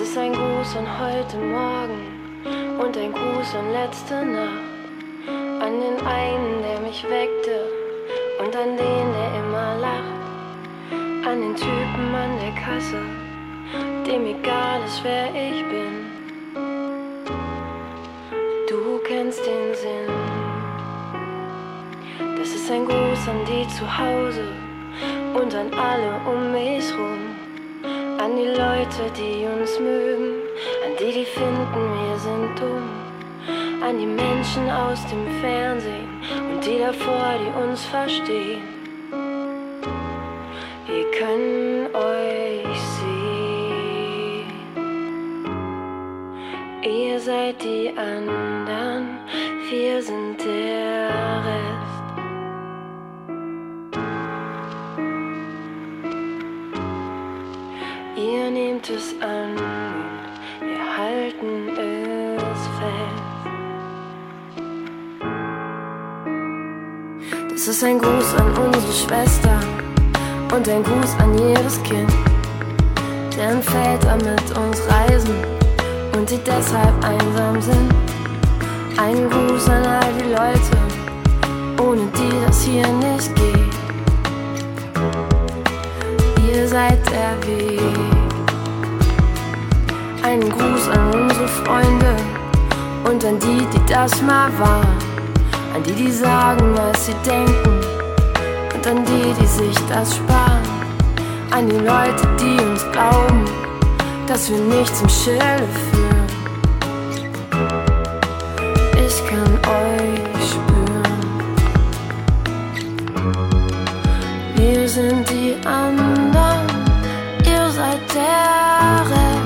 ist ein Gruß an heute Morgen und ein Gruß an letzte Nacht. An den einen, der mich weckte und an den, der immer lacht. An den Typen an der Kasse, dem egal ist, wer ich bin. Du kennst den Sinn. Das ist ein Gruß an die zu Hause und an alle um mich rum. An die Leute, die uns mögen, an die, die finden, wir sind dumm. An die Menschen aus dem Fernsehen und die davor, die uns verstehen. Wir können euch sehen. Ihr seid die anderen, wir sind der Rest. Ihr nehmt es an und wir halten es fest. Das ist ein Gruß an unsere Schwester und ein Gruß an jedes Kind, deren Väter mit uns reisen und die deshalb einsam sind. Ein Gruß an all die Leute, ohne die das hier nicht geht. Ihr seid der Weg. Einen Gruß an unsere Freunde und an die, die das mal waren. An die, die sagen, was sie denken und an die, die sich das sparen. An die Leute, die uns glauben, dass wir nichts im Schilde führen. Ich kann euch spüren. Wir sind die anderen, ihr seid der Rest.